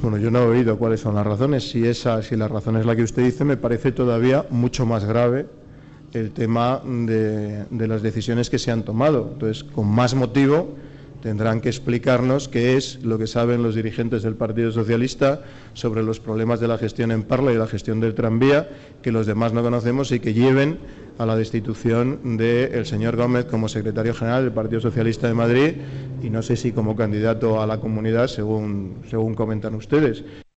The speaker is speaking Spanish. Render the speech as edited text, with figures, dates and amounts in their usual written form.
Bueno, yo no he oído cuáles son las razones. Si la razón es la que usted dice, me parece todavía mucho más grave el tema de las decisiones que se han tomado. Entonces, con más motivo, tendrán que explicarnos qué es lo que saben los dirigentes del Partido Socialista sobre los problemas de la gestión en Parla y de la gestión del tranvía, que los demás no conocemos, y que lleven a la destitución del señor Gómez como secretario general del Partido Socialista de Madrid, y no sé si como candidato a la Comunidad, según comentan ustedes.